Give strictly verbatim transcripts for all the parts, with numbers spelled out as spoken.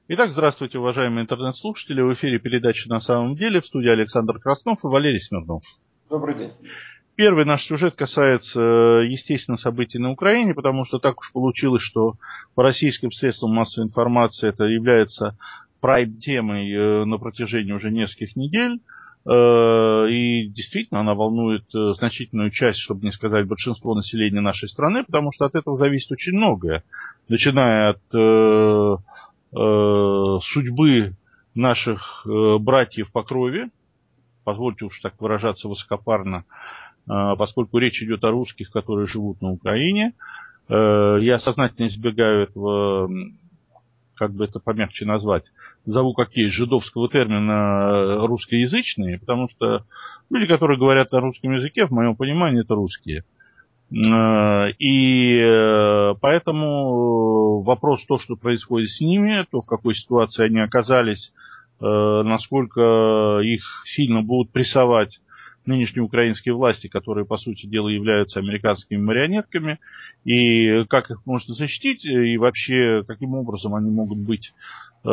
Итак, здравствуйте, уважаемые интернет-слушатели. В эфире передача «На самом деле». В студии Александр Краснов и Валерий Смирнов. Добрый день. Первый наш сюжет касается, естественно, событий на Украине, потому что так уж получилось, что по российским средствам массовой информации это является прайм-темой на протяжении уже нескольких недель. И действительно она волнует значительную часть, чтобы не сказать большинство населения нашей страны, потому что от этого зависит очень многое, начиная от судьбы наших братьев по крови, позвольте уж так выражаться высокопарно, поскольку речь идет о русских, которые живут на Украине. Я сознательно избегаю этого, как бы это помягче назвать, зову как есть, жидовского термина русскоязычные, потому что люди, которые говорят на русском языке, в моем понимании, это русские. И поэтому вопрос то, что происходит с ними, то, в какой ситуации они оказались, насколько их сильно будут прессовать нынешние украинские власти, которые, по сути дела, являются американскими марионетками, и как их можно защитить, и вообще, каким образом они могут быть, как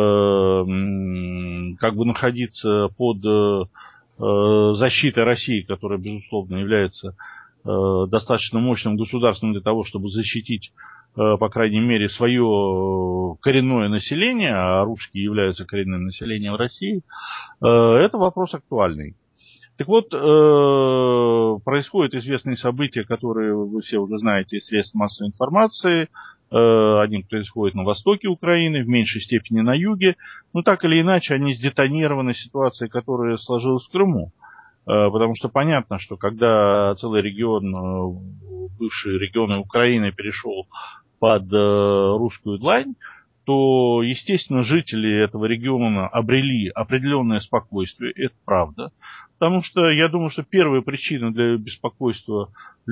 бы находиться под защитой России, которая, безусловно, является достаточно мощным государством для того, чтобы защитить, по крайней мере, свое коренное население, а русские являются коренным населением России, это вопрос актуальный. Так вот, происходят известные события, которые вы все уже знаете из средств массовой информации. Они происходят на востоке Украины, в меньшей степени на юге, но так или иначе они сдетонированы ситуацией, которая сложилась в Крыму. Потому что понятно, что когда целый регион, бывшие регионы Украины, перешел под русскую длань, то, естественно, жители этого региона обрели определенное спокойствие, это правда. Потому что я думаю, что первая причина для беспокойства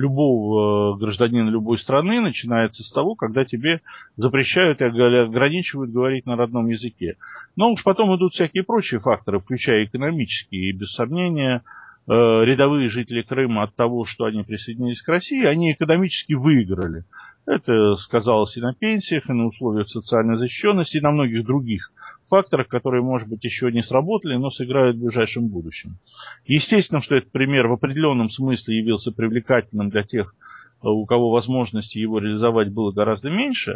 любого гражданина любой страны начинается с того, когда тебе запрещают и ограничивают говорить на родном языке. Но уж потом идут всякие прочие факторы, включая экономические, и без сомнения рядовые жители Крыма от того, что они присоединились к России, они экономически выиграли. Это сказалось и на пенсиях, и на условиях социальной защищенности, и на многих других факторах, которые, может быть, еще не сработали, но сыграют в ближайшем будущем. Естественно, что этот пример в определенном смысле явился привлекательным для тех, у кого возможности его реализовать было гораздо меньше,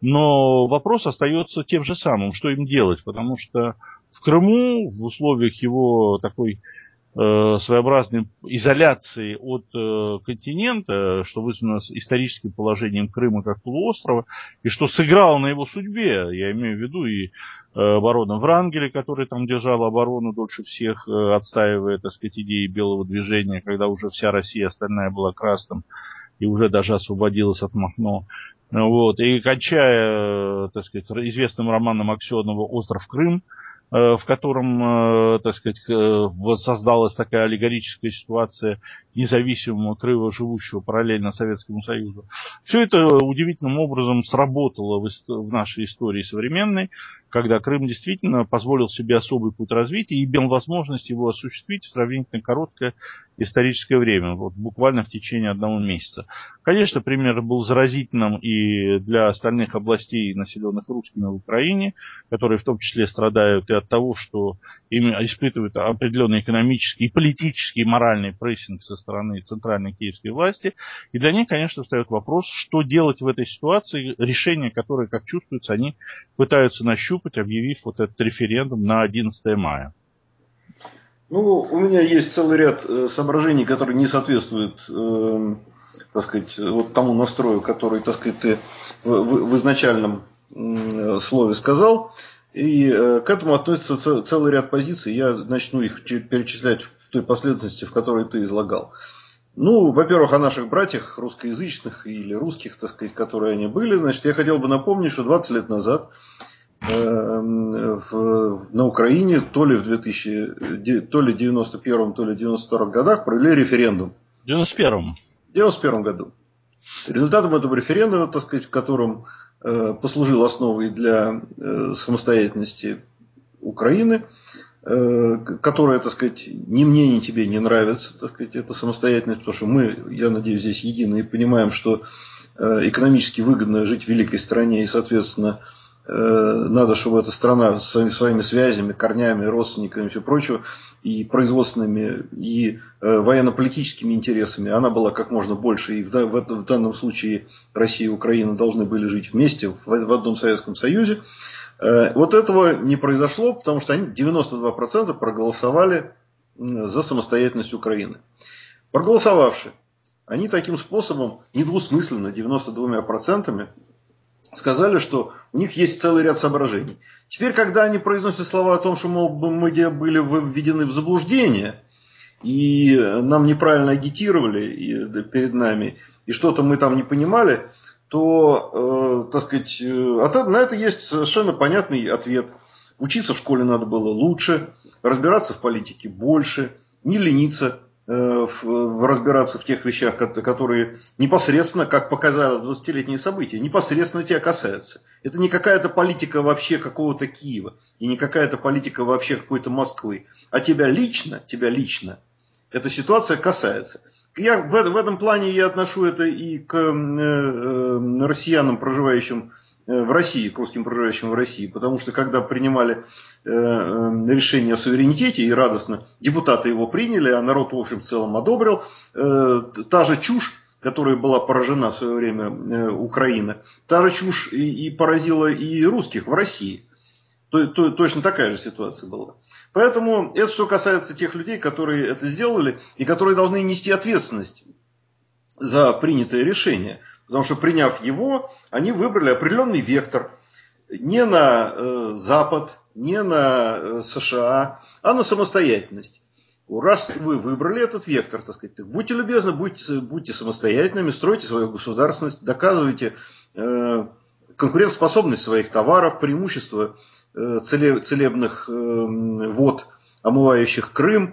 но вопрос остается тем же самым, что им делать, потому что в Крыму, в условиях его такой своеобразной изоляции от э, континента, что вызвано историческим положением Крыма как полуострова, и что сыграло на его судьбе. Я имею в виду и э, барона Врангеля, который там держал оборону дольше всех, э, отстаивая, так сказать, идеи белого движения, когда уже вся Россия остальная была красным, и уже даже освободилась от Махно. Вот. И кончая, так сказать, известным романом Аксенова «Остров Крым», в котором, так сказать, создалась такая аллегорическая ситуация независимого Крыма, живущего параллельно Советскому Союзу. Все это удивительным образом сработало в нашей истории современной, когда Крым действительно позволил себе особый путь развития и имел возможность его осуществить в сравнительно короткое историческое время, вот буквально в течение одного месяца. Конечно, пример был заразительным и для остальных областей, населенных русскими в Украине, которые в том числе страдают и от того, что им испытывают определенный экономический, политический и моральный прессинг со стороны центральной киевской власти. И для них, конечно, встает вопрос, что делать в этой ситуации, решение, которое, как чувствуется, они пытаются нащупать, объявив вот этот референдум на одиннадцатое мая. Ну, у меня есть целый ряд э, соображений, которые не соответствуют, э, так сказать, вот тому настрою, который, так сказать, ты в, в, в изначальном э, слове сказал. И э, к этому относится цел, целый ряд позиций. Я начну их перечислять в той последовательности, в которой ты излагал. Ну, во-первых, о наших братьях русскоязычных или русских, так сказать, которые они были. Значит, я хотел бы напомнить, что двадцать лет назад В, на Украине то ли в две тысячи, то ли девяносто первом, то ли девяносто втором годах провели референдум. В девяносто первом. В девяносто первом году. Результатом этого референдума, так сказать, в котором э, послужил основой для э, самостоятельности Украины, э, которая, так сказать, ни мне, ни тебе не нравится, так сказать, эта самостоятельность, потому что мы, я надеюсь, здесь едины и понимаем, что э, экономически выгодно жить в великой стране и, соответственно, надо, чтобы эта страна с своими, своими связями, корнями, родственниками и все прочее, и производственными, и военно-политическими интересами, она была как можно больше. И в, в, в данном случае Россия и Украина должны были жить вместе в, в одном Советском Союзе. Вот этого не произошло, потому что они девяносто два процента проголосовали за самостоятельность Украины. Проголосовавши, они таким способом, недвусмысленно, девяносто два процента, сказали, что у них есть целый ряд соображений. Теперь, когда они произносят слова о том, что, мол, мы были введены в заблуждение, и нам неправильно агитировали перед нами, и что-то мы там не понимали, то, э, так сказать, на это есть совершенно понятный ответ. Учиться в школе надо было лучше, разбираться в политике больше, не лениться э, в, разбираться в тех вещах, которые непосредственно, как показало двадцатилетние события, непосредственно тебя касаются. Это не какая-то политика вообще какого-то Киева, и не какая-то политика вообще какой-то Москвы, а тебя лично, тебя лично эта ситуация касается. Я в, в этом плане я отношу это и к э, э, россиянам, проживающим в России, к русским, проживающим в России. Потому что когда принимали э, решение о суверенитете, и радостно депутаты его приняли, а народ в общем в целом одобрил, э, та же чушь, которая была поражена в свое время э, Украина, та же чушь и, и поразила и русских в России. То, то, точно такая же ситуация была. Поэтому это что касается тех людей, которые это сделали и которые должны нести ответственность за принятое решение. Потому что, приняв его, они выбрали определенный вектор не на э, Запад, не на э, США, а на самостоятельность. Раз вы выбрали этот вектор, так сказать, будьте любезны, будьте, будьте самостоятельными, стройте свою государственность, доказывайте э, конкурентоспособность своих товаров, преимущество целебных вод, омывающих Крым,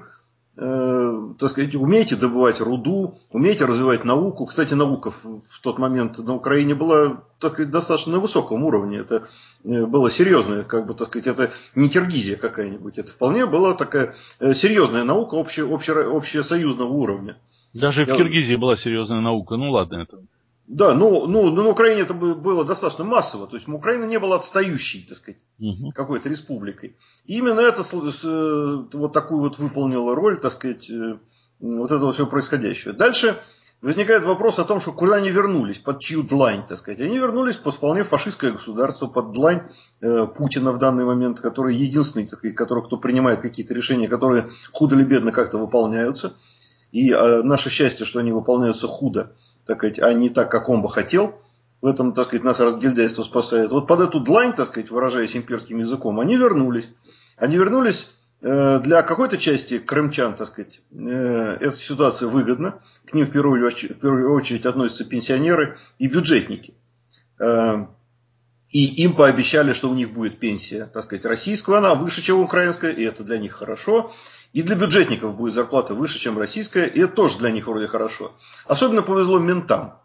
так сказать, умейте добывать руду, умейте развивать науку. Кстати, наука в тот момент на Украине была, так сказать, достаточно на высоком уровне. Это было серьезное, как бы, так сказать, это не Киргизия какая-нибудь. Это вполне была такая серьезная наука обще, обще, общесоюзного уровня. Даже в Киргизии была серьезная наука. Ну ладно это. Да, ну, ну, на Украине это было достаточно массово. То есть Украина не была отстающей, так сказать, угу. какой-то республикой. И именно это вот такую вот выполнила роль, так сказать, вот этого всего происходящего. Дальше возникает вопрос о том, что куда они вернулись, под чью длань, так сказать. Они вернулись под вполне фашистское государство, под длань э, Путина в данный момент, который единственный, так сказать, который, кто принимает какие-то решения, которые худо или бедно как-то выполняются. И э, наше счастье, что они выполняются худо, так сказать, а не так, как он бы хотел. В этом, так сказать, нас разгильдяйство спасает. Вот под эту длань, так сказать, выражаясь имперским языком, они вернулись. Они вернулись э, для какой-то части крымчан, так сказать, э, эта ситуация выгодна. К ним в первую очередь, в первую очередь относятся пенсионеры и бюджетники. Э, и им пообещали, что у них будет пенсия, так сказать, российская, она выше, чем украинская, и это для них хорошо. И для бюджетников будет зарплата выше, чем российская, и это тоже для них вроде хорошо. Особенно повезло ментам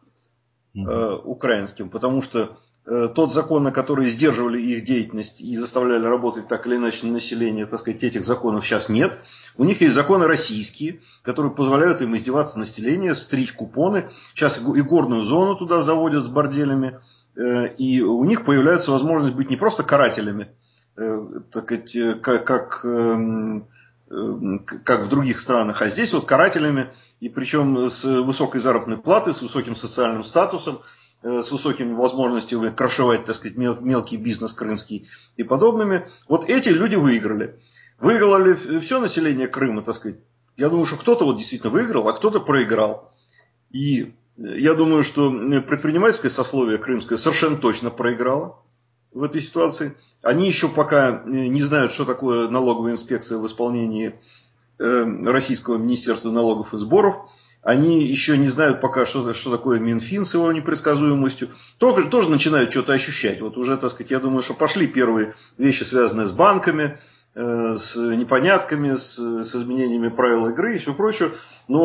э, украинским, потому что э, тот закон, на который сдерживали их деятельность и заставляли работать так или иначе на население, так сказать, этих законов сейчас нет. У них есть законы российские, которые позволяют им издеваться на население, стричь купоны. Сейчас и горную зону туда заводят с борделями. Э, и у них появляется возможность быть не просто карателями, э, так сказать, как... как э, как в других странах, а здесь вот карателями, и причем с высокой заработной платой, с высоким социальным статусом, с высокими возможностями крышевать, так сказать, мел, мелкий бизнес крымский и подобными. Вот эти люди выиграли. Выиграло ли все население Крыма, так сказать? Я думаю, что кто-то вот действительно выиграл, а кто-то проиграл. И я думаю, что предпринимательское сословие крымское совершенно точно проиграло в этой ситуации. Они еще пока не знают, что такое налоговая инспекция в исполнении Российского Министерства налогов и сборов. Они еще не знают пока, что, что такое Минфин с его непредсказуемостью. Тоже, тоже начинают что-то ощущать. Вот уже, так сказать, я думаю, что пошли первые вещи, связанные с банками, с непонятками, с, с изменениями правил игры и все прочее.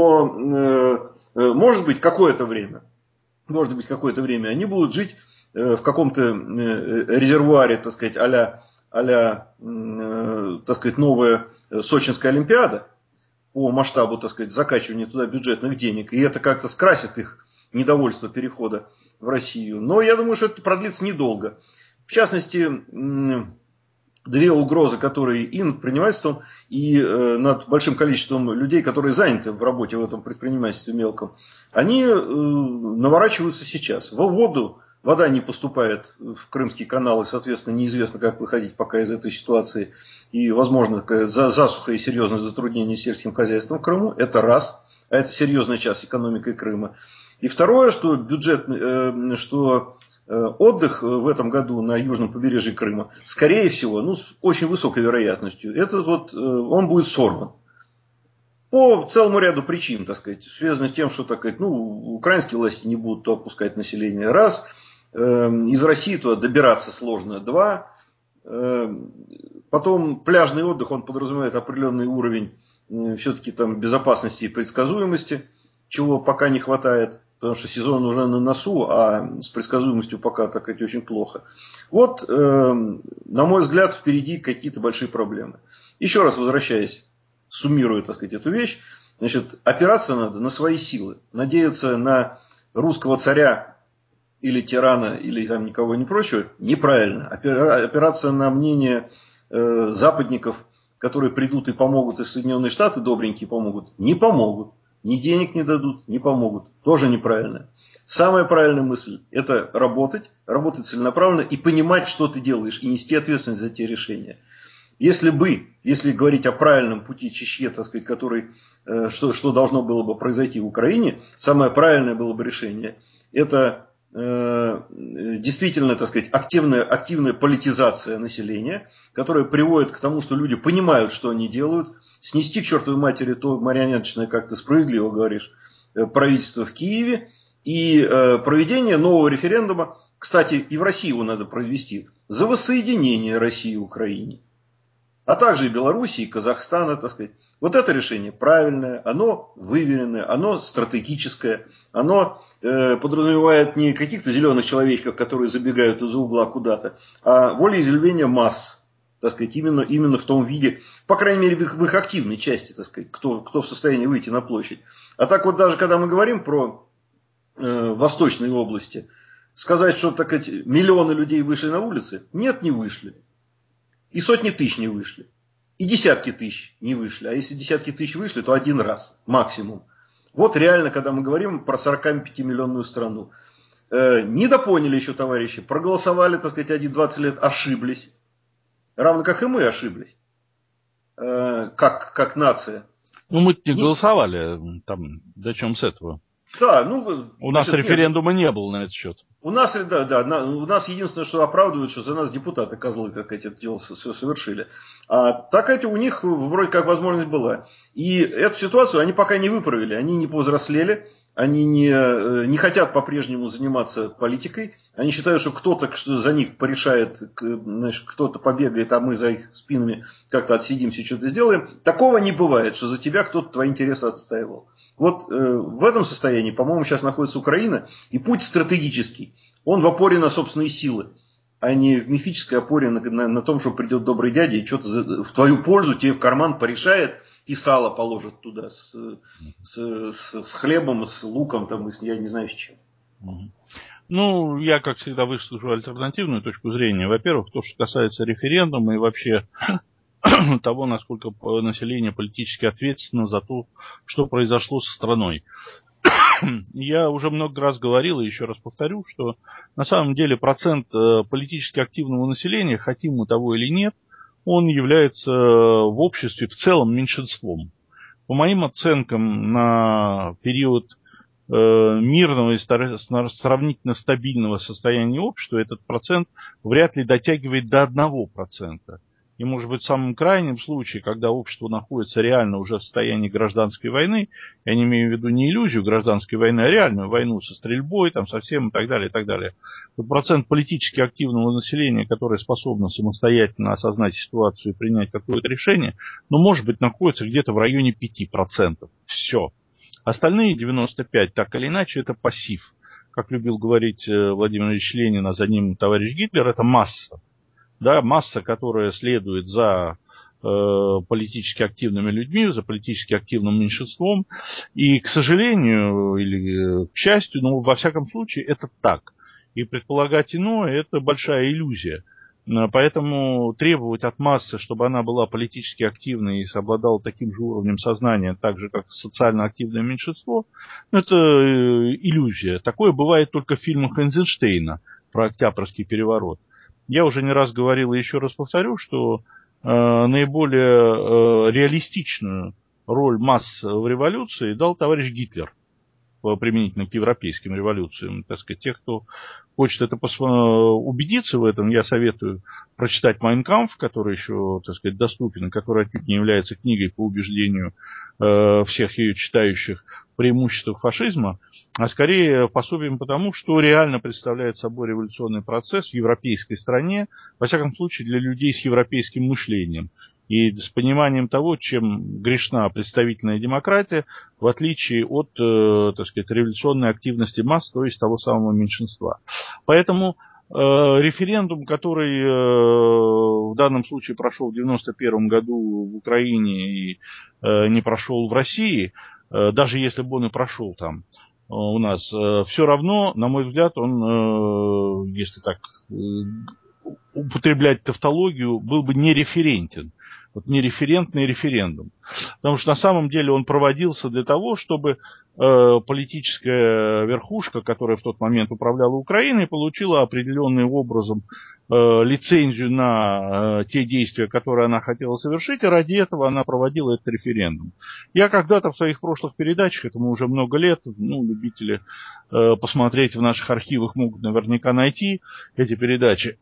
Но, может быть, какое-то время, может быть, какое-то время они будут жить в каком-то резервуаре, так сказать, а-ля, а-ля, так сказать, новая Сочинская Олимпиада по масштабу, так сказать, закачивания туда бюджетных денег. И это как-то скрасит их недовольство перехода в Россию. Но я думаю, что это продлится недолго. В частности, две угрозы, которые и над предпринимательством, и над большим количеством людей, которые заняты в работе в этом предпринимательстве мелком, они наворачиваются сейчас. В воду вода не поступает в Крымский канал, и, соответственно, неизвестно, как выходить пока из этой ситуации. И, возможно, засуха и серьезное затруднение сельским хозяйством в Крыму. Это раз. А это серьезная часть экономики Крыма. И второе, что бюджет, что отдых в этом году на южном побережье Крыма, скорее всего, ну, с очень высокой вероятностью, это вот, он будет сорван. По целому ряду причин, так сказать, связанных с тем, что, так сказать, ну, украинские власти не будут то опускать население, раз, из России туда добираться сложно, два, потом пляжный отдых, он подразумевает определенный уровень все-таки там безопасности и предсказуемости, чего пока не хватает, потому что сезон уже на носу, а с предсказуемостью пока, так сказать, очень плохо. Вот, на мой взгляд, впереди какие-то большие проблемы. Еще раз возвращаясь, суммирую, так сказать, эту вещь, значит, опираться надо на свои силы, надеяться на русского царя или тирана, или там никого не прочего, неправильно. Опираться на мнение э, западников, которые придут и помогут, и Соединенные Штаты добренькие помогут, не помогут. Ни денег не дадут, не помогут. Тоже неправильно. Самая правильная мысль – это работать, работать целенаправленно и понимать, что ты делаешь, и нести ответственность за те решения. Если бы, если говорить о правильном пути Чечье, так сказать, который, э, что, что должно было бы произойти в Украине, самое правильное было бы решение – это э, действительно, так сказать, активная, активная политизация населения, которая приводит к тому, что люди понимают, что они делают, снести к чертовой матери то марионеточное, как ты справедливо говоришь, правительство в Киеве и э, проведение нового референдума, кстати, и в России его надо провести, за воссоединение России и Украины, а также и Белоруссии, и Казахстана, так сказать. Вот это решение правильное, оно выверенное, оно стратегическое, оно э, подразумевает не каких-то зеленых человечков, которые забегают из-за угла куда-то, а волеизъявление масс. Так сказать, именно, именно в том виде, по крайней мере, в их, в их активной части, так сказать, кто, кто в состоянии выйти на площадь. А так вот даже, когда мы говорим про э, восточные области, сказать, что, так сказать, миллионы людей вышли на улицы, нет, не вышли. И сотни тысяч не вышли. И десятки тысяч не вышли. А если десятки тысяч вышли, то один раз максимум. Вот реально, когда мы говорим про сорокапятимиллионную страну. Э, недопоняли еще товарищи, проголосовали, так сказать, один-двадцать лет, ошиблись. Равно как и мы ошиблись, э, как, как нация. Ну, мы не голосовали, там, до чем с этого. Да, ну... У нас значит, референдума нет. не было на этот счет. У нас, да, да, на, у нас единственное, что оправдывают, что за нас депутаты, козлы, как эти это дело все совершили. А так это у них вроде как возможность была. И эту ситуацию они пока не выправили, они не повзрослели. Они не, не хотят по-прежнему заниматься политикой. Они считают, что кто-то за них порешает, значит, кто-то побегает, а мы за их спинами как-то отсидимся и что-то сделаем. Такого не бывает, что за тебя кто-то твои интересы отстаивал. Вот э, в этом состоянии, по-моему, сейчас находится Украина. И путь стратегический. Он в опоре на собственные силы, а не в мифической опоре на, на, на том, что придет добрый дядя и что-то за, в твою пользу тебе в карман порешает. И сало положит туда с, с, с, с хлебом, с луком, там, я не знаю с чем. Ну, я, как всегда, выскажу альтернативную точку зрения. Во-первых, то, что касается референдума и вообще того, насколько население политически ответственно за то, что произошло со страной. Я уже много раз говорил и еще раз повторю, что на самом деле процент политически активного населения, хотим мы того или нет, он является в обществе в целом меньшинством. По моим оценкам, на период э, мирного и сравнительно стабильного состояния общества этот процент вряд ли дотягивает до одного процента. И, может быть, в самом крайнем случае, когда общество находится реально уже в состоянии гражданской войны, я не имею в виду не иллюзию гражданской войны, а реальную войну со стрельбой, там, со всем и так далее, и так далее. Вот процент политически активного населения, которое способно самостоятельно осознать ситуацию и принять какое-то решение, ну, может быть, находится где-то в районе пяти процентов. Все. Остальные девяносто пять процентов, так или иначе, это пассив. Как любил говорить Владимир Ильич Ленин, а за ним товарищ Гитлер, это масса. Да, масса, которая следует за э, политически активными людьми, за политически активным меньшинством. И, к сожалению, или к счастью, ну, во всяком случае, это так. И предполагать иное – это большая иллюзия. Поэтому требовать от массы, чтобы она была политически активной и обладала таким же уровнем сознания, так же, как социально активное меньшинство, это иллюзия. Такое бывает только в фильмах Эйзенштейна про Октябрьский переворот. Я уже не раз говорил и еще раз повторю, что э, наиболее э, реалистичную роль масс в революции дал товарищ Гитлер. Применительно к европейским революциям. Так сказать, тех, кто хочет это пос... убедиться в этом, я советую прочитать «Майн кампф», который еще, так сказать, доступен, который отнюдь не является книгой по убеждению э, всех ее читающих преимуществах фашизма, а скорее пособием потому, что реально представляет собой революционный процесс в европейской стране, во всяком случае для людей с европейским мышлением. И с пониманием того, чем грешна представительная демократия, в отличие от, э, так сказать, революционной активности масс, то есть того самого меньшинства. Поэтому э, референдум, который э, в данном случае прошел в девяносто первом году в Украине и э, не прошел в России, э, даже если бы он и прошел там э, у нас, э, все равно, на мой взгляд, он, э, если так э, употреблять тавтологию, был бы нереферентен. Вот нереферентный референдум. Потому что на самом деле он проводился для того, чтобы э, политическая верхушка, которая в тот момент управляла Украиной, получила определенным образом э, лицензию на э, те действия, которые она хотела совершить, и ради этого она проводила этот референдум. Я когда-то в своих прошлых передачах, этому уже много лет, ну, любители э, посмотреть в наших архивах могут наверняка найти эти передачи,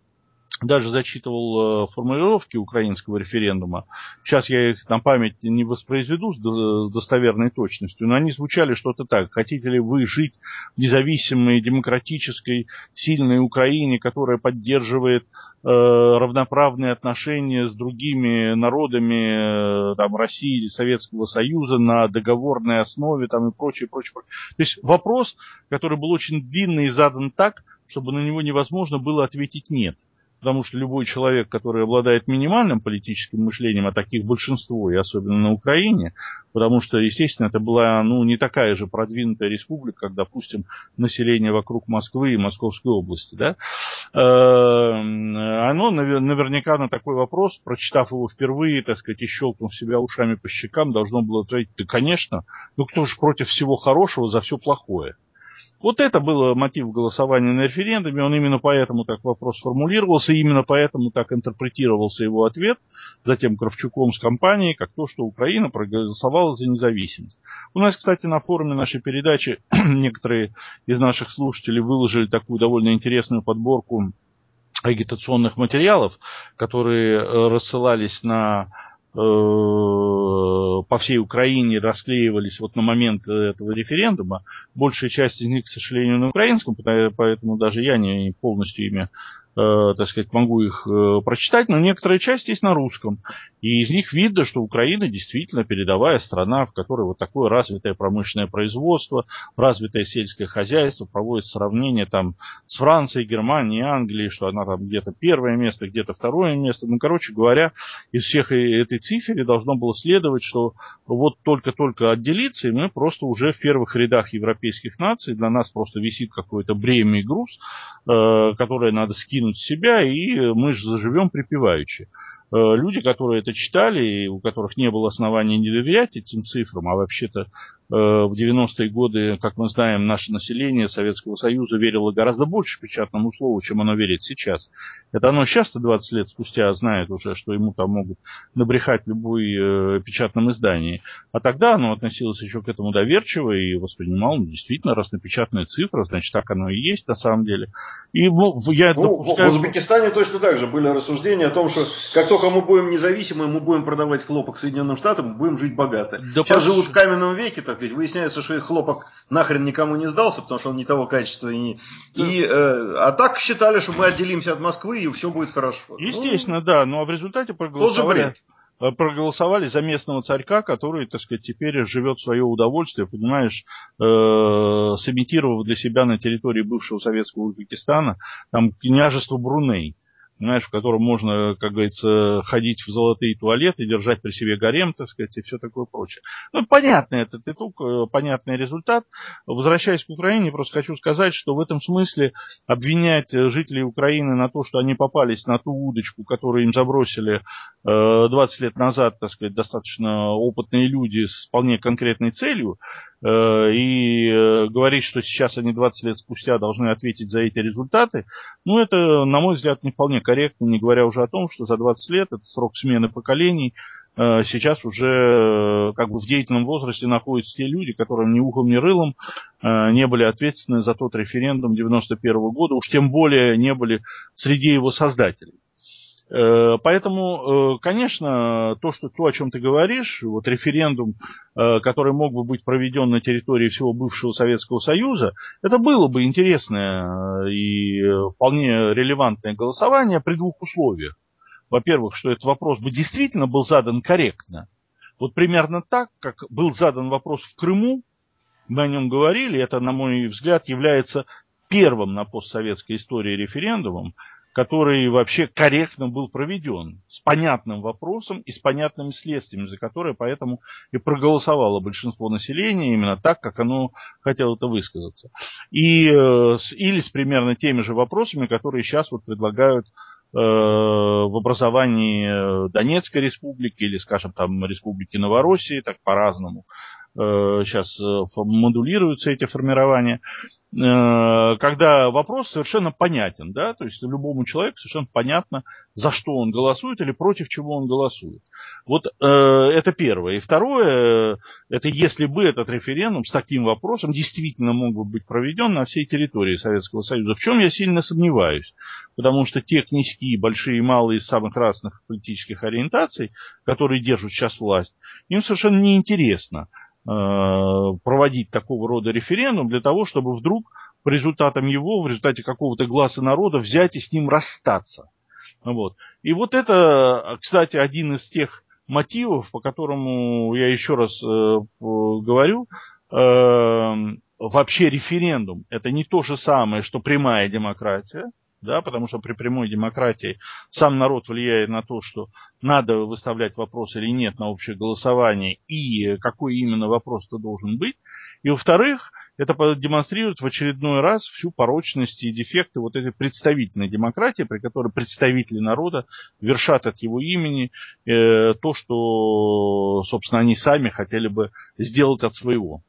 даже зачитывал э, формулировки украинского референдума. Сейчас я их на память не воспроизведу с до, достоверной точностью, но они звучали что-то так. Хотите ли вы жить в независимой, демократической, сильной Украине, которая поддерживает э, равноправные отношения с другими народами э, там, России или Советского Союза на договорной основе там, и прочее, прочее, прочее. То есть вопрос, который был очень длинный и задан так, чтобы на него невозможно было ответить «нет». Потому что любой человек, который обладает минимальным политическим мышлением, а таких большинство, и особенно на Украине, потому что, естественно, это была ну, не такая же продвинутая республика, как, допустим, население вокруг Москвы и Московской области, да, оно наверняка на такой вопрос, прочитав его впервые, так сказать, и щелкнув себя ушами по щекам, должно было ответить: да, конечно, ну кто же против всего хорошего за все плохое? Вот это был мотив голосования на референдуме, он именно поэтому так вопрос формулировался, и именно поэтому так интерпретировался его ответ, затем Кравчуком с компанией, как то, что Украина проголосовала за независимость. У нас, кстати, на форуме нашей передачи некоторые из наших слушателей выложили такую довольно интересную подборку агитационных материалов, которые рассылались на... по всей Украине расклеивались вот на момент этого референдума. Большая часть из них, к сожалению, на украинском, поэтому даже я не полностью ими, э, так сказать, могу их э, прочитать, но некоторая часть есть на русском. И из них видно, что Украина действительно передовая страна, в которой вот такое развитое промышленное производство, развитое сельское хозяйство, проводит сравнение там с Францией, Германией, Англией, что она там где-то первое место, где-то второе место. Ну, короче говоря, из всех этой цифры должно было следовать, что вот только-только отделиться, и мы просто уже в первых рядах европейских наций, для нас просто висит какой-то бремя и груз, э, которое надо скинуть с себя, и мы же заживем припеваючи. Люди, которые это читали, и у которых не было оснований не доверять этим цифрам, а вообще-то в девяностые годы, как мы знаем, наше население Советского Союза верило гораздо больше печатному слову, чем оно верит сейчас. Это оно сейчас-то двадцать лет спустя знает уже, что ему там могут набрехать в любой печатном издании. А тогда оно относилось еще к этому доверчиво и воспринимало, ну, действительно, раз напечатанная цифра, значит, так оно и есть на самом деле. И ну, я ну, допускаю... В Узбекистане точно так же были рассуждения о том, что как только мы будем независимы, мы будем продавать хлопок Соединенным Штатам, мы будем жить богато. Да сейчас пос... живут в каменном веке, так ведь выясняется, что их хлопок нахрен никому не сдался, потому что он не того качества. И, да. и, э, а так считали, что мы отделимся от Москвы, и все будет хорошо. Естественно, ну, да, но в результате проголосовали, проголосовали за местного царька, который, так сказать, теперь живет в свое удовольствие, понимаешь, э, сымитировав для себя на территории бывшего советского Узбекистана там княжество Бруней. понимаешь, в котором можно, как говорится, ходить в золотые туалеты, держать при себе гарем, так сказать, и все такое прочее. Ну, понятный этот итог, понятный результат. Возвращаясь к Украине, просто хочу сказать, что в этом смысле обвинять жителей Украины на то, что они попались на ту удочку, которую им забросили двадцать лет назад, так сказать, достаточно опытные люди с вполне конкретной целью, и говорить, что сейчас они двадцать лет спустя должны ответить за эти результаты, ну, это, на мой взгляд, не вполне корректно, не говоря уже о том, что за двадцать лет, это срок смены поколений, сейчас уже как бы в деятельном возрасте находятся те люди, которым ни ухом, ни рылом не были ответственны за тот референдум девяносто первого года, уж тем более не были среди его создателей. Поэтому, конечно, то, что, то, о чем ты говоришь, вот референдум, который мог бы быть проведен на территории всего бывшего Советского Союза, это было бы интересное и вполне релевантное голосование при двух условиях. Во-первых, что этот вопрос бы действительно был задан корректно. Вот примерно так, как был задан вопрос в Крыму, мы о нем говорили, это, на мой взгляд, является первым на постсоветской истории референдумом, который вообще корректно был проведен, с понятным вопросом и с понятными следствиями, за которые поэтому и проголосовало большинство населения именно так, как оно хотело это высказаться. И, или с примерно теми же вопросами, которые сейчас вот предлагают э, в образовании Донецкой республики или, скажем, там, Республики Новороссии, так по-разному. Сейчас модулируются эти формирования, когда вопрос совершенно понятен, да, то есть любому человеку совершенно понятно, за что он голосует или против чего он голосует. Вот э, это первое. И второе, это если бы этот референдум с таким вопросом действительно мог бы быть проведен на всей территории Советского Союза, в чем я сильно сомневаюсь, потому что те князьки, большие и малые, из самых разных политических ориентаций, которые держат сейчас власть, им совершенно неинтересно проводить такого рода референдум для того, чтобы вдруг по результатам его, в результате какого-то гласа народа взять и с ним расстаться. Вот. И вот это, кстати, один из тех мотивов, по которому я еще раз э, говорю, э, вообще референдум это не то же самое, что прямая демократия. Да, потому что при прямой демократии сам народ влияет на то, что надо выставлять вопрос или нет на общее голосование, и какой именно вопрос-то должен быть. И, во-вторых, это демонстрирует в очередной раз всю порочность и дефекты вот этой представительной демократии, при которой представители народа вершат от его имени э, то, что, собственно, они сами хотели бы сделать от своего.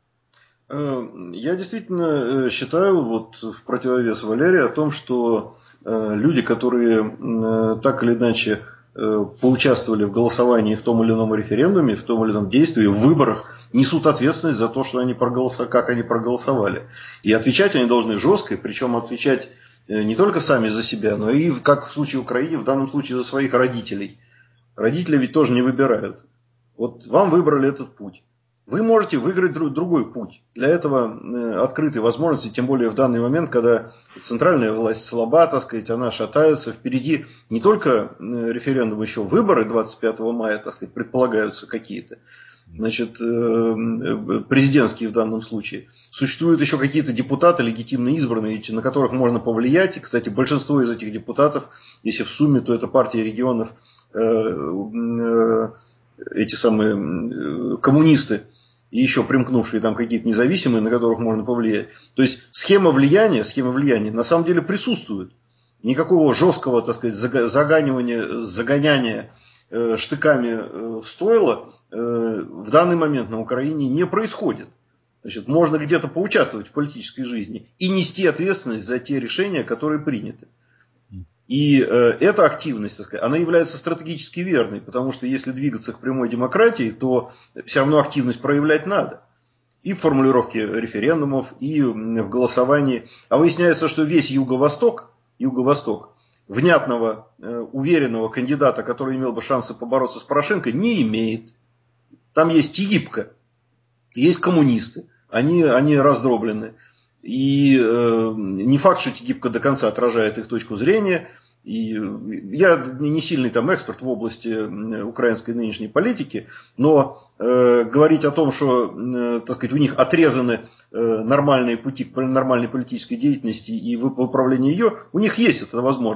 Я действительно считаю, вот в противовес Валерии, о том, что люди, которые так или иначе поучаствовали в голосовании в том или ином референдуме, в том или ином действии, в выборах, несут ответственность за то, что они проголосовали, как они проголосовали. И отвечать они должны жестко, причем отвечать не только сами за себя, но и, как в случае Украины, в данном случае за своих родителей. Родители ведь тоже не выбирают. Вот вам выбрали этот путь. Вы можете выиграть другой путь. Для этого открыты возможности, тем более в данный момент, когда центральная власть слаба, так сказать, она шатается. Впереди не только референдум, еще выборы двадцать пятого мая, так сказать, предполагаются какие-то. Значит, президентские в данном случае. Существуют еще какие-то депутаты, легитимно избранные, на которых можно повлиять. И, кстати, большинство из этих депутатов, если в сумме, то это партия регионов, эти самые коммунисты, и еще примкнувшие там какие-то независимые, на которых можно повлиять. То есть схема влияния, схема влияния на самом деле присутствует. Никакого жесткого, так сказать, заганивания, загоняния э, штыками э, в стойло э, в данный момент на Украине не происходит. Значит, можно где-то поучаствовать в политической жизни и нести ответственность за те решения, которые приняты. И э, эта активность, так сказать, она является стратегически верной, потому что если двигаться к прямой демократии, то все равно активность проявлять надо. И в формулировке референдумов, и в голосовании. А выясняется, что весь Юго-Восток, Юго-Восток внятного, э, уверенного кандидата, который имел бы шансы побороться с Порошенко, не имеет. Там есть ТИИПка, есть коммунисты, они, они раздроблены. И э, не факт, что ТИГИПКа до конца отражает их точку зрения. И я не сильный там эксперт в области украинской нынешней политики, но э, говорить о том, что э, так сказать, у них отрезаны э, нормальные пути к нормальной политической деятельности и в управлении ее, у них есть эта возможность.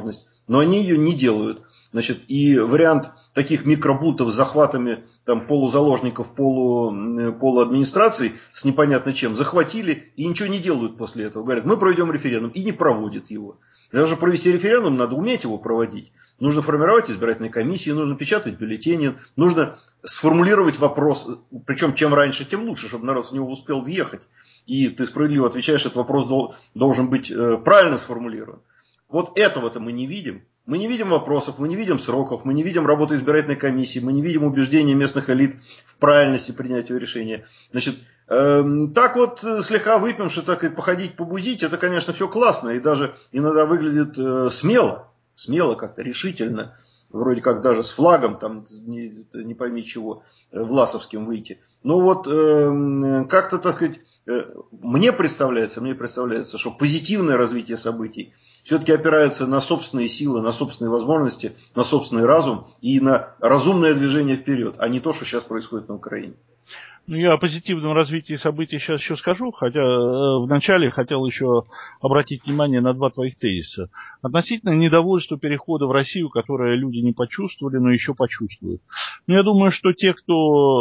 но они ее не делают. Значит, и вариант таких микробунтов с захватами там, полузаложников, полу, полуадминистраций с непонятно чем захватили и ничего не делают после этого. Говорят, мы проведем референдум, и не проводят его. Для того, чтобы провести референдум, надо уметь его проводить. Нужно формировать избирательные комиссии, нужно печатать бюллетени, нужно сформулировать вопрос, причем чем раньше, тем лучше, чтобы народ в него успел въехать. И ты справедливо отвечаешь, этот вопрос должен быть правильно сформулирован. Вот этого-то мы не видим. Мы не видим вопросов, мы не видим сроков, мы не видим работы избирательной комиссии, мы не видим убеждения местных элит в правильности принятия решения. Значит, э, так вот слегка выпьемши, так и походить, побузить, это, конечно, все классно и даже иногда выглядит э, смело, смело как-то, решительно, вроде как даже с флагом, там не, не пойми чего, э, власовским выйти. Но вот э, как-то, так сказать, э, мне представляется, мне представляется, что позитивное развитие событий все-таки опирается на собственные силы, на собственные возможности, на собственный разум и на разумное движение вперед, а не то, что сейчас происходит на Украине. Ну, я о позитивном развитии событий сейчас еще скажу, хотя э, вначале хотел еще обратить внимание на два твоих тезиса. Относительно недовольства перехода в Россию, которое люди не почувствовали, но еще почувствуют. Но я думаю, что те, кто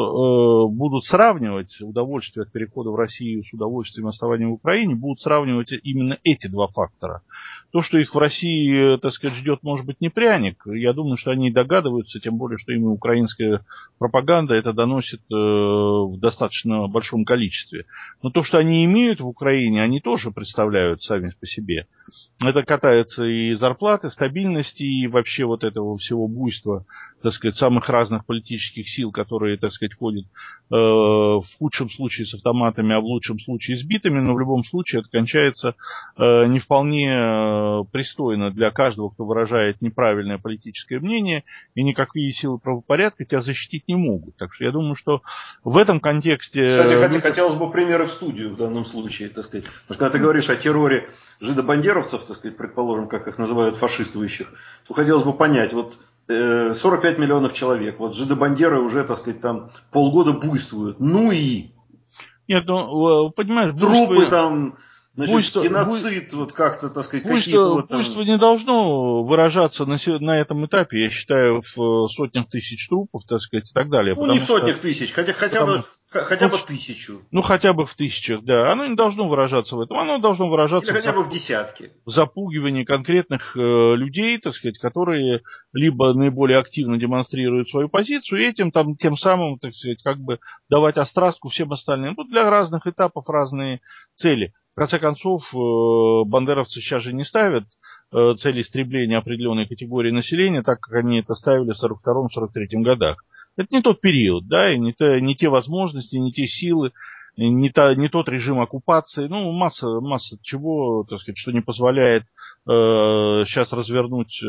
э, будут сравнивать удовольствие от перехода в Россию с удовольствием оставания в Украине, будут сравнивать именно эти два фактора. То, что их в России, так сказать, ждет, может быть, не пряник, я думаю, что они догадываются, тем более, что им украинская пропаганда это доносит э, в достаточно большом количестве. Но то, что они имеют в Украине, они тоже представляют сами по себе. Это касается и зарплаты, стабильности, и вообще вот этого всего буйства, так сказать, самых разных политических сил, которые, так сказать, ходят э, в худшем случае с автоматами, а в лучшем случае с битами, но в любом случае это кончается э, не вполне э, пристойно для каждого, кто выражает неправильное политическое мнение, и никакие силы правопорядка тебя защитить не могут. Так что я думаю, что в этом контексте... Кстати, люди... хотелось бы примеры в студию в данном случае, так сказать. Потому что когда ты говоришь о терроре жидобандеровцев, так сказать, предположим, как их называют, фашистующих, то хотелось бы понять, вот сорок пять миллионов человек, вот жидобандеры уже, так сказать, там полгода буйствуют. Ну и... Нет, ну, понимаешь, буйство... Трупы там... Значит, буйство, геноцид, буй... вот как-то, так сказать, буйство, какие-то вот там... буйство не должно выражаться на, на этом этапе, я считаю, в сотнях тысяч трупов, так сказать, и так далее. Ну, не в сотнях что... тысяч, хотя, хотя потому... бы... Хотя ну, бы тысячу. Ну, хотя бы в тысячах, да. Оно не должно выражаться в этом. Оно должно выражаться... Или хотя бы в десятке. В запугивании конкретных э, людей, так сказать, которые либо наиболее активно демонстрируют свою позицию, и этим там, тем самым, так сказать, как бы давать острастку всем остальным. Ну, для разных этапов разные цели. В конце концов, э, бандеровцы сейчас же не ставят э, цели истребления определенной категории населения, так как они это ставили в сорок втором — сорок третьем годах. Это не тот период, да, и не, то, не те возможности, не те силы, не, та, не тот режим оккупации, ну, масса, масса чего, так сказать, что не позволяет э, сейчас развернуть э,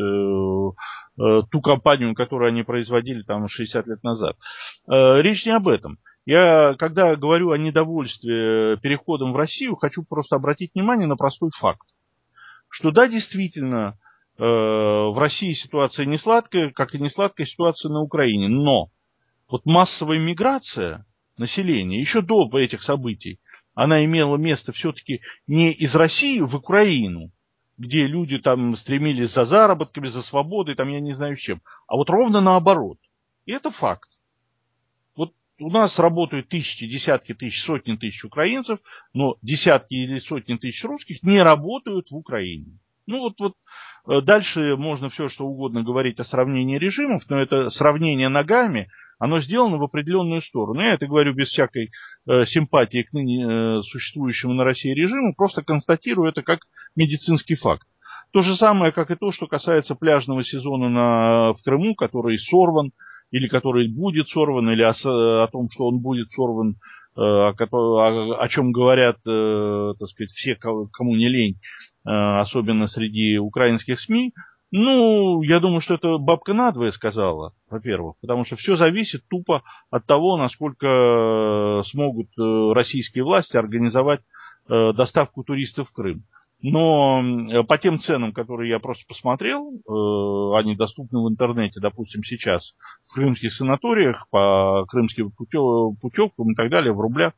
э, ту кампанию, которую они производили там шестьдесят лет назад. Э, речь не об этом. Я, когда говорю о недовольстве переходом в Россию, хочу просто обратить внимание на простой факт, что да, действительно, э, в России ситуация не сладкая, как и не сладкая ситуация на Украине, но вот массовая миграция населения еще до этих событий, она имела место все-таки не из России в Украину, где люди там стремились за заработками, за свободой, там я не знаю с чем, а вот ровно наоборот. И это факт. Вот у нас работают тысячи, десятки тысяч, сотни тысяч украинцев, но десятки или сотни тысяч русских не работают в Украине. Ну вот, вот дальше можно все что угодно говорить о сравнении режимов, но это сравнение ногами, оно сделано в определенную сторону. Я это говорю без всякой э, симпатии к ныне э, существующему на России режиму, просто констатирую это как медицинский факт. То же самое, как и то, что касается пляжного сезона на, в Крыму, который сорван, или который будет сорван, или о, о том, что он будет сорван, э, о, о, о чем говорят, э, так сказать, все, кому не лень, э, особенно среди украинских СМИ. Ну, я думаю, что это бабка надвое сказала, во-первых, потому что все зависит тупо от того, насколько смогут российские власти организовать доставку туристов в Крым. Но по тем ценам, которые я просто посмотрел, они доступны в интернете, допустим, сейчас в крымских санаториях, по крымским путевкам и так далее, в рублях,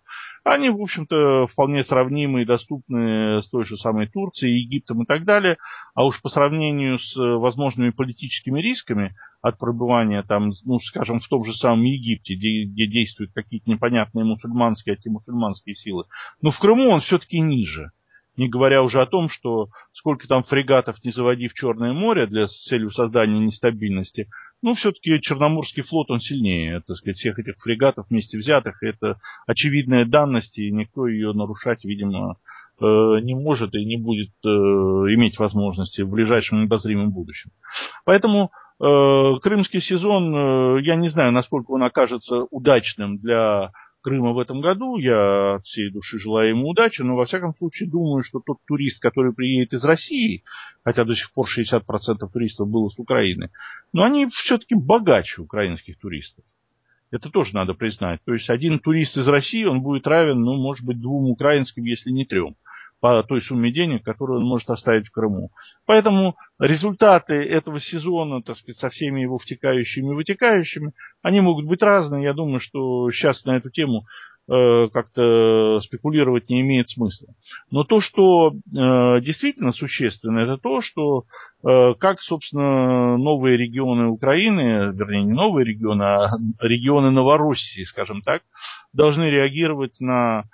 Они, в общем-то, вполне сравнимы и доступны с той же самой Турцией, Египтом и так далее. А уж по сравнению с возможными политическими рисками от пребывания там, ну, скажем, в том же самом Египте, где, где действуют какие-то непонятные мусульманские, антимусульманские силы, но в Крыму он все-таки ниже. Не говоря уже о том, что сколько там фрегатов не заводи в Черное море для с целью создания нестабильности, ну, все-таки Черноморский флот, он сильнее, так сказать, всех этих фрегатов вместе взятых. Это очевидная данность, и никто ее нарушать, видимо, не может и не будет иметь возможности в ближайшем обозримом будущем. Поэтому крымский сезон, я не знаю, насколько он окажется удачным для Крыма в этом году. Я от всей души желаю ему удачи, но во всяком случае думаю, что тот турист, который приедет из России, хотя до сих пор шестьдесят процентов туристов было с Украины, но они все-таки богаче украинских туристов. Это тоже надо признать. То есть один турист из России, он будет равен, ну, может быть, двум украинским, если не трем, по той сумме денег, которую он может оставить в Крыму. Поэтому результаты этого сезона, так сказать, со всеми его втекающими и вытекающими, они могут быть разные. Я думаю, что сейчас на эту тему э, как-то спекулировать не имеет смысла. Но то, что э, действительно существенно, это то, что э, как, собственно, новые регионы Украины, вернее, не новые регионы, а регионы Новороссии, скажем так, должны реагировать на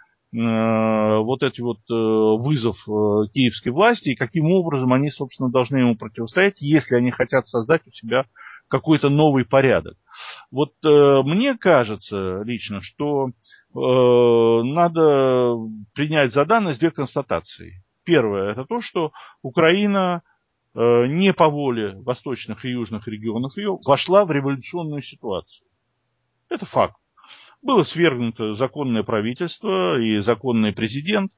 вот этот вот вызов киевской власти, и каким образом они, собственно, должны ему противостоять, если они хотят создать у себя какой-то новый порядок. Вот э, мне кажется лично, что э, надо принять за данность две констатации. Первое, это то, что Украина э, не по воле восточных и южных регионов ее вошла в революционную ситуацию. Это факт. Было свергнуто законное правительство и законный президент.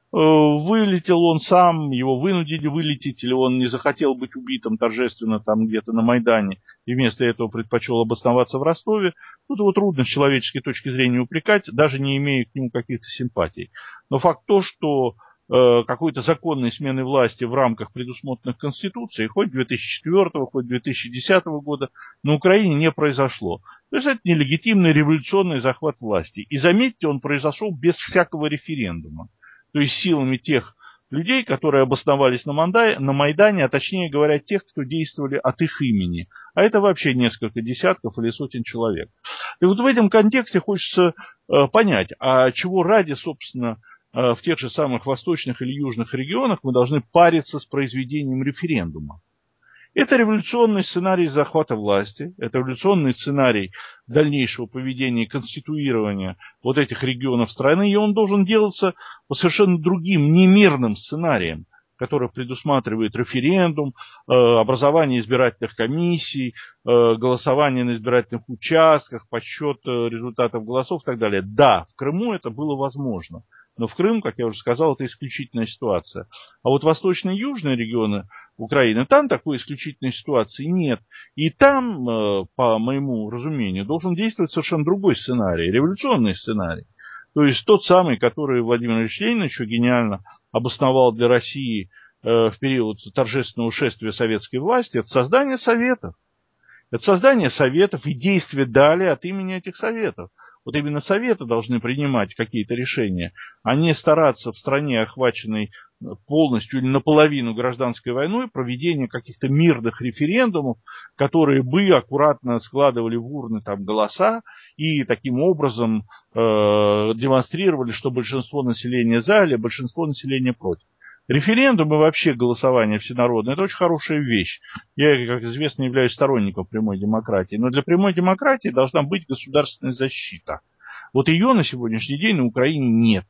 Вылетел он сам, его вынудили вылететь, или он не захотел быть убитым торжественно там где-то на Майдане, и вместо этого предпочел обосноваться в Ростове. Тут его трудно с человеческой точки зрения упрекать, даже не имея к нему каких-то симпатий. Но факт то, что э, какой-то законной смены власти в рамках предусмотренных Конституцией, хоть две тысячи четвёртого, хоть две тысячи десятого года, на Украине не произошло. То есть это нелегитимный революционный захват власти. И заметьте, он произошел без всякого референдума. То есть силами тех людей, которые обосновались на, Мандай, на Майдане, а точнее говоря, тех, кто действовали от их имени. А это вообще несколько десятков или сотен человек. И вот в этом контексте хочется э, понять, а чего ради, собственно, э, в тех же самых восточных или южных регионах мы должны париться с произведением референдума. Это революционный сценарий захвата власти, это революционный сценарий дальнейшего поведения и конституирования вот этих регионов страны, и он должен делаться по совершенно другим, немирным сценариям, который предусматривает референдум, образование избирательных комиссий, голосование на избирательных участках, подсчет результатов голосов и так далее. Да, в Крыму это было возможно. Но в Крым, как я уже сказал, это исключительная ситуация. А вот восточные и южные регионы Украины, там такой исключительной ситуации нет. И там, по моему разумению, должен действовать совершенно другой сценарий, революционный сценарий. То есть тот самый, который Владимир Ильич Ленин еще гениально обосновал для России в период торжественного шествия советской власти, это создание советов. Это создание советов и действия далее от имени этих советов. Вот именно советы должны принимать какие-то решения, а не стараться в стране, охваченной полностью или наполовину гражданской войной, проведение каких-то мирных референдумов, которые бы аккуратно складывали в урны там голоса и таким образом э, демонстрировали, что большинство населения за или большинство населения против. Референдум и вообще голосование всенародное – это очень хорошая вещь. Я, как известно, являюсь сторонником прямой демократии. Но для прямой демократии должна быть государственная защита. Вот ее на сегодняшний день на Украине нет.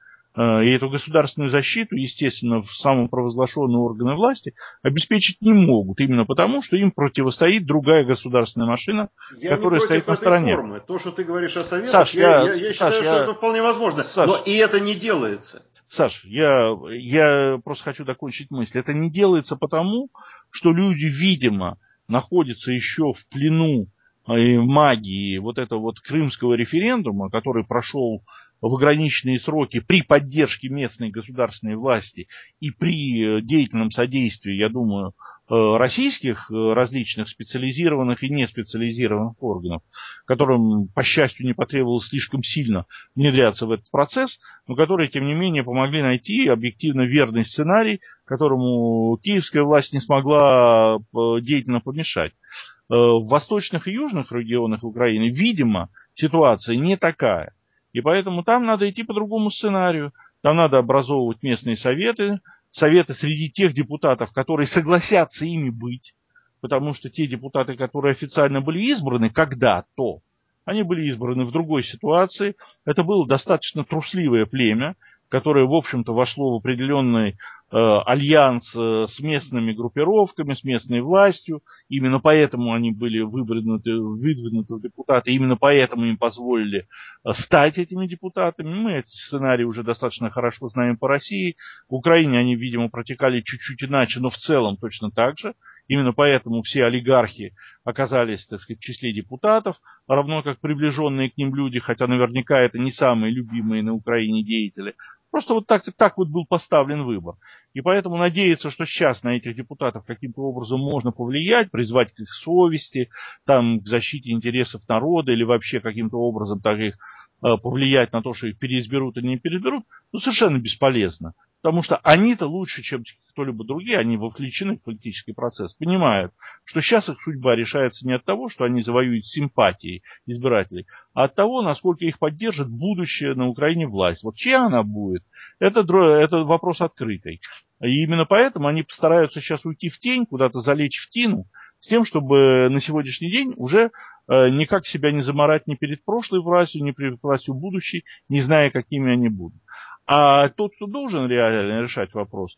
И эту государственную защиту, естественно, в самопровозглашенные органы власти обеспечить не могут. Именно потому, что им противостоит другая государственная машина, я которая стоит на стороне. Формы. То, что ты говоришь о советах, Саш, я, я, я, я Саш, считаю, я, что это вполне возможно. Саш, но и это не делается. Саш, я, я просто хочу закончить мысль. Это не делается потому, что люди, видимо, находятся еще в плену магии вот этого вот крымского референдума, который прошел в ограниченные сроки при поддержке местной государственной власти и при деятельном содействии, я думаю, российских различных специализированных и неспециализированных органов, которым, по счастью, не потребовалось слишком сильно внедряться в этот процесс, но которые, тем не менее, помогли найти объективно верный сценарий, которому киевская власть не смогла деятельно помешать. В восточных и южных регионах Украины, видимо, ситуация не такая. И поэтому там надо идти по другому сценарию. Там надо образовывать местные советы, советы среди тех депутатов, которые согласятся ими быть. Потому что те депутаты, которые официально были избраны когда-то, они были избраны в другой ситуации. Это было достаточно трусливое племя, которое, в общем-то, вошло в определенный э, альянс э, с местными группировками, с местной властью. Именно поэтому они были выдвинуты, выдвинуты в депутаты, именно поэтому им позволили э, стать этими депутатами. Мы этот сценарий уже достаточно хорошо знаем по России. В Украине они, видимо, протекали чуть-чуть иначе, но в целом точно так же. Именно поэтому все олигархи оказались, так сказать, в числе депутатов, равно как приближенные к ним люди, хотя наверняка это не самые любимые на Украине деятели. Просто вот так, так вот был поставлен выбор. И поэтому надеяться, что сейчас на этих депутатов каким-то образом можно повлиять, призвать к их совести, там, к защите интересов народа или вообще каким-то образом так их э, повлиять на то, что их переизберут или не переизберут, ну, совершенно бесполезно. Потому что они-то лучше, чем кто-либо другие, они вовлечены в политический процесс, понимают, что сейчас их судьба решается не от того, что они завоюют симпатии избирателей, а от того, насколько их поддержит будущее на Украине власть. Вот чья она будет, это, это вопрос открытый. И именно поэтому они постараются сейчас уйти в тень, куда-то залечь в тину, с тем, чтобы на сегодняшний день уже э, никак себя не заморать ни перед прошлой властью, ни перед властью будущей, не зная, какими они будут. А тот, кто должен реально решать вопрос,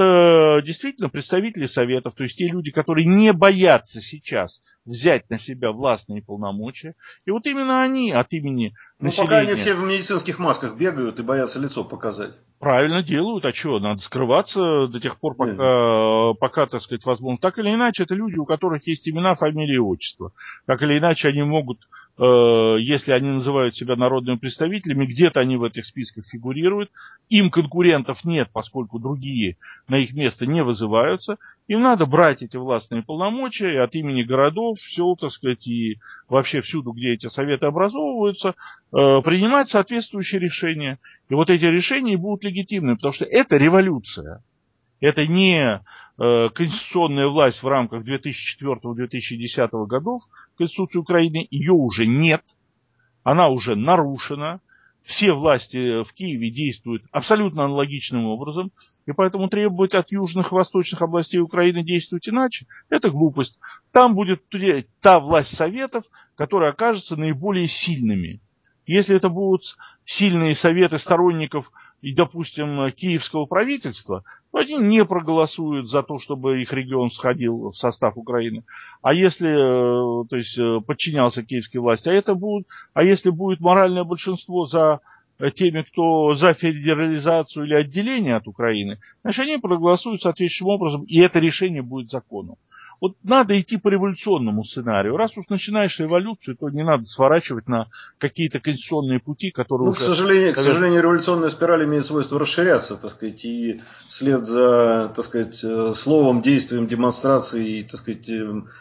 это действительно представители советов, то есть те люди, которые не боятся сейчас взять на себя властные полномочия. И вот именно они от имени ну, населения... пока они все в медицинских масках бегают и боятся лицо показать. Правильно делают, а что, надо скрываться до тех пор, пока, пока, так сказать, возможно. Так или иначе, это люди, у которых есть имена, фамилии и отчества. Так или иначе, они могут, э, если они называют себя народными представителями, где-то они в этих списках фигурируют. Им конкурентов нет, поскольку другие на их место не вызываются. Им надо брать эти властные полномочия и от имени городов, сел, так сказать, и вообще всюду, где эти советы образовываются, э, принимать соответствующие решения. И вот эти решения будут легитимны, потому что это революция. Это не э, конституционная власть в рамках две тысячи четвёртого — две тысячи десятого годов Конституции Украины. Ее уже нет. Она уже нарушена. Все власти в Киеве действуют абсолютно аналогичным образом. И поэтому требовать от южных и восточных областей Украины действовать иначе – это глупость. Там будет та власть советов, которая окажется наиболее сильными. Если это будут сильные советы сторонников, и, допустим, киевского правительства, то они не проголосуют за то, чтобы их регион входил в состав Украины. А если, то есть, подчинялся киевской власти, а это будет, а если будет моральное большинство за теми, кто за федерализацию или отделение от Украины, значит, они проголосуют соответствующим образом, и это решение будет законом. Вот надо идти по революционному сценарию. Раз уж начинаешь революцию, то не надо сворачивать на какие-то конституционные пути, которые ну, уже... К сожалению, к сожалению, революционная спираль имеет свойство расширяться, так сказать, и вслед за, так сказать, словом, действием, демонстрацией, так сказать,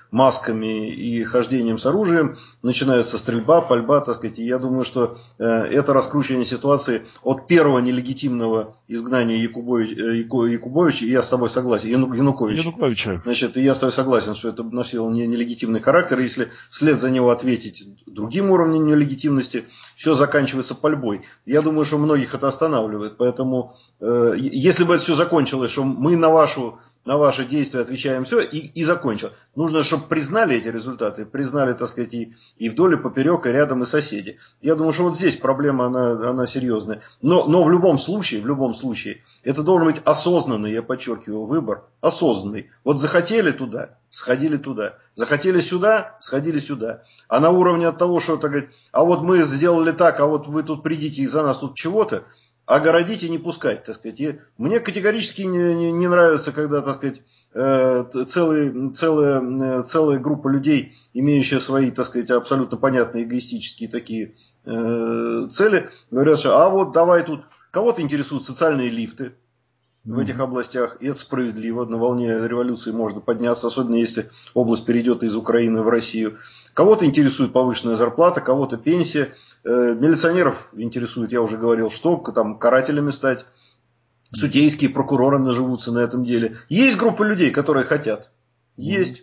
масками и хождением с оружием начинается стрельба, пальба, так сказать, и я думаю, что это раскручивание ситуации от первого нелегитимного изгнания Якубович, Якубовича, и я с тобой согласен, Януковича. Януковича. Значит, и я с тобой согласен, что это носило нелегитимный характер. Если вслед за него ответить другим уровнем нелегитимности, все заканчивается пальбой. Я думаю, что многих это останавливает. Поэтому, э, если бы это все закончилось, что мы на, вашу, на ваши действия отвечаем все, и, и закончилось. Нужно, чтобы признали эти результаты, признали, так сказать, и, и вдоль, и поперек, и рядом, и соседи. Я думаю, что вот здесь проблема, она, она серьезная. Но, но в любом случае, в любом случае, это должен быть осознанный, я подчеркиваю, выбор. Осознанный. Вот захотели туда, сходили туда. Захотели сюда, сходили сюда. А на уровне от того, что это говорит, а вот мы сделали так, а вот вы тут придите из-за нас тут чего-то, огородить и не пускать, так сказать. И мне категорически не, не, не нравится, когда, так сказать, целые, целая, целая группа людей, имеющая свои, так сказать, абсолютно понятные эгоистические такие э, цели, говорят, что а вот давай тут, кого-то интересуют социальные лифты в этих областях, и это справедливо, на волне революции можно подняться, особенно если область перейдет из Украины в Россию. Кого-то интересует повышенная зарплата, кого-то пенсия, э, милиционеров интересует, я уже говорил, что там карателями стать. Судейские прокуроры наживутся на этом деле. Есть группа людей, которые хотят. Есть.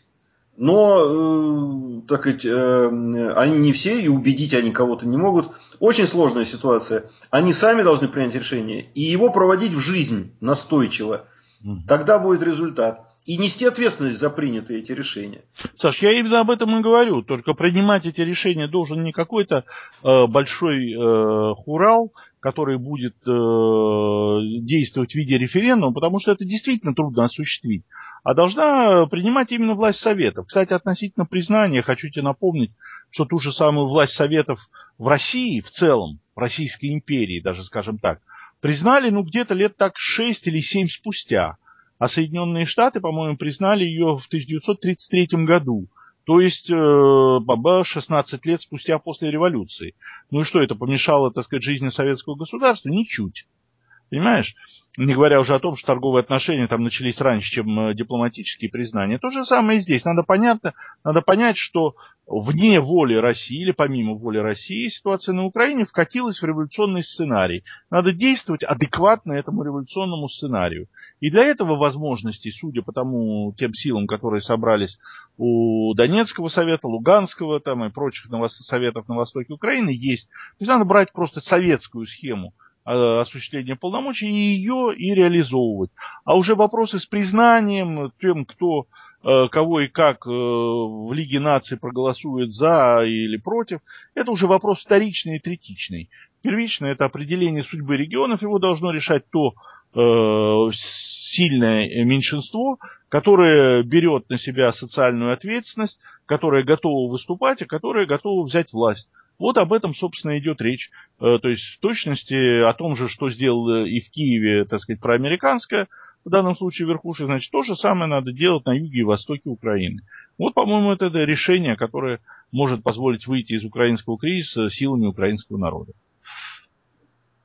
Но, э, так сказать, э, они не все, и убедить они кого-то не могут. Очень сложная ситуация. Они сами должны принять решение и его проводить в жизнь настойчиво. Тогда будет результат. И нести ответственность за принятые эти решения. Саш, я именно об этом и говорю. Только принимать эти решения должен не какой-то э, большой э, хурал, который будет э, действовать в виде референдума, потому что это действительно трудно осуществить. А должна принимать именно власть Советов. Кстати, относительно признания, хочу тебе напомнить, что ту же самую власть Советов в России в целом, в Российской империи даже, скажем так, признали ну где-то лет так шесть или семь спустя. А Соединенные Штаты, по-моему, признали ее в тысяча девятьсот тридцать третьем году. То есть э, шестнадцать лет спустя после революции. Ну и что, это помешало, так сказать, жизни советского государства? Ничуть. Понимаешь? Не говоря уже о том, что торговые отношения там начались раньше, чем дипломатические признания. То же самое и здесь. Надо, понятно, надо понять, что вне воли России или помимо воли России ситуация на Украине вкатилась в революционный сценарий. Надо действовать адекватно этому революционному сценарию. И для этого возможностей, судя по тому, тем силам, которые собрались у Донецкого совета, Луганского там, и прочих советов на востоке Украины, есть. То есть надо брать просто советскую схему осуществления полномочий и ее и реализовывать. А уже вопросы с признанием, тем, кто, кого и как в Лиге наций проголосует за или против, это уже вопрос вторичный и третичный. Первичный — это определение судьбы регионов, его должно решать то сильное меньшинство, которое берет на себя социальную ответственность, которое готово выступать, и которое готово взять власть. Вот об этом, собственно, идет речь. То есть, в точности, о том же, что сделал и в Киеве, так сказать, проамериканская, в данном случае верхушка, значит, то же самое надо делать на юге и востоке Украины. Вот, по-моему, это решение, которое может позволить выйти из украинского кризиса силами украинского народа.